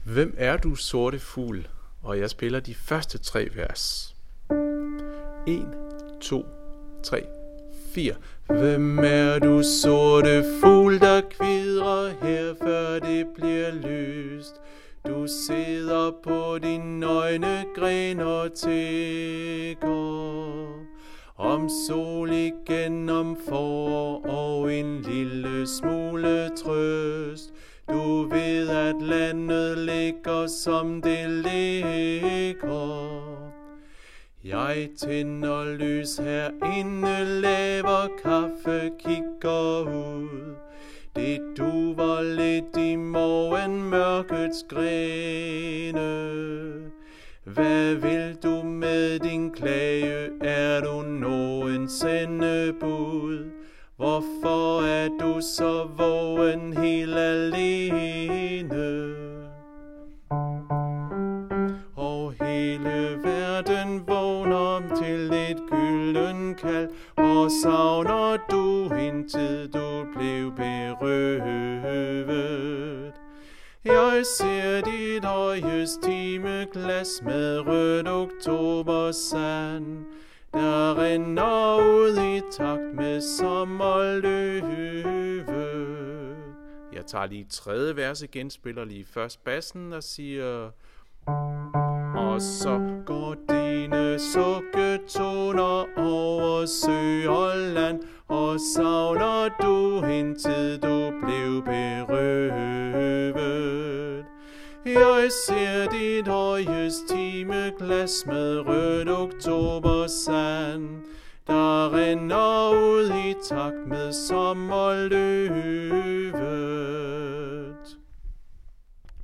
Hvem er du, sorte fugl? Og jeg spiller de første 3 vers. 1, 2, 3, 4. Hvem er du, sorte fugl, der kvidrer her, før det bliver lyst? Du sidder på din nøgne gren og tigger om sol igen, om forår og en lille smule trøst. Du ved, at landet ligger, som det ligger. Jeg tænder lys herinde, laver kaffe, kigger ud. Det duver lidt i morgenmørkets grene. Hvad vil du med din klage? Er du nogen sendebud? Hvorfor er du så vågen helt alene? Og hele verden vågner til et gylden kald, og savner du en tid, du blev berøvet. Jeg ser dit øjes timeglas med rødt oktobersand, der rinder ud i takt med sommerløve. Jeg tager lige 3. vers igen, spiller lige først bassen og siger: og så går dine sukketoner over sø og land, og savner du en tid, du blev berøvet. Jeg ser dit øjes timeglas med rødt oktobersand, der rinder ud i takt med sommerløve.